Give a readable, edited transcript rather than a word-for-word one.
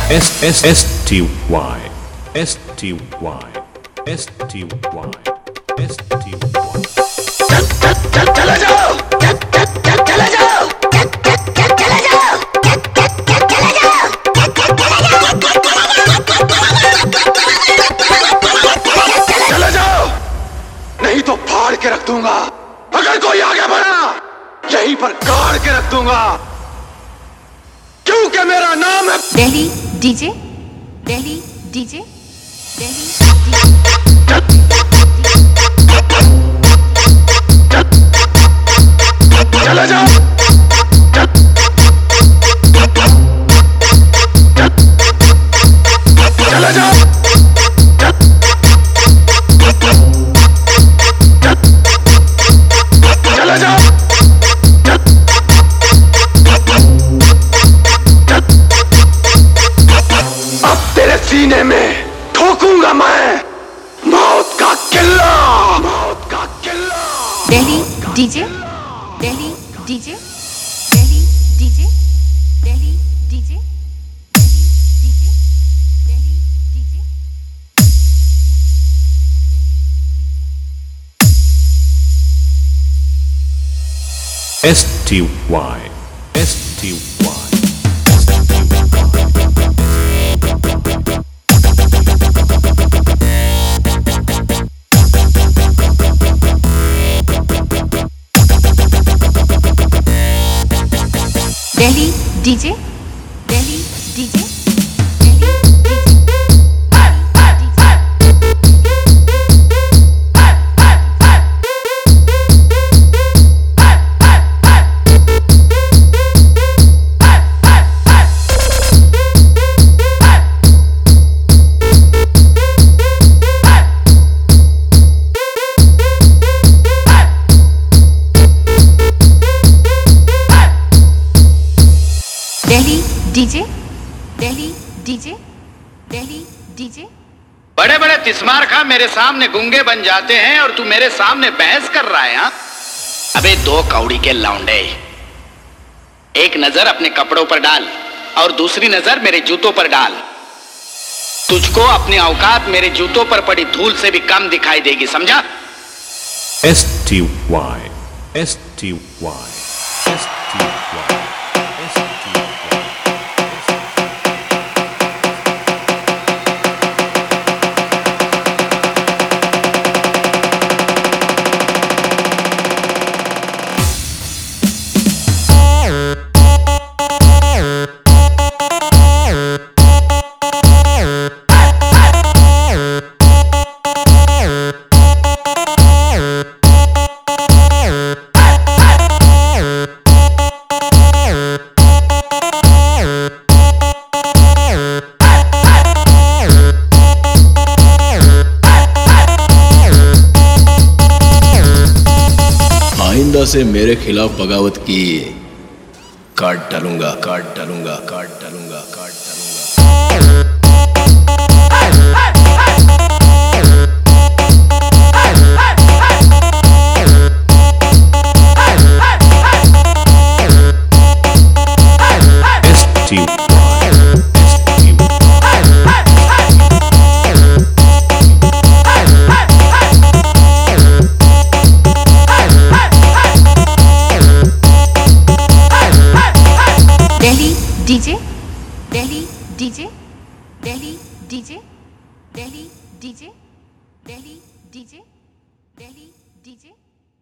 चले जाओ, चले जाओ, चले जाओ, नहीं तो फाड़ के रख दूंगा। अगर कोई आगे बढ़ा यहीं पर गाड़ के रख दूंगा, क्योंकि मेरा नाम है दिल्ली डीजे, दिल्ली डीजे, दिल्ली चले जाओ, चले जाओ, चले जाओ, अब तेरे सीने में ठोकूंगा मैं मौत का किल्ला, मौत का किल्ला। Delhi DJ, Delhi DJ, Delhi DJ, Delhi DJ, Delhi DJ, Delhi DJ. Delhi DJ, Delhi DJ, Delhi DJ, Delhi DJ, Delhi DJ. बड़े बड़े तिस्मार खा मेरे सामने गूंगे बन जाते हैं और तू मेरे सामने बहस कर रहा है। हाँ, अबे दो कौड़ी के लौंडे, एक नजर अपने कपड़ों पर डाल और दूसरी नजर मेरे जूतों पर डाल। तुझको अपनी औकात मेरे जूतों पर पड़ी धूल से भी कम दिखाई देगी, समझा? आइंदा से मेरे खिलाफ बगावत की काट डालूंगा, काट डालूंगा, काट डालूंगा, काट डालूंगा। DJ, Delhi DJ, Delhi DJ, Delhi DJ, Delhi DJ, Delhi DJ.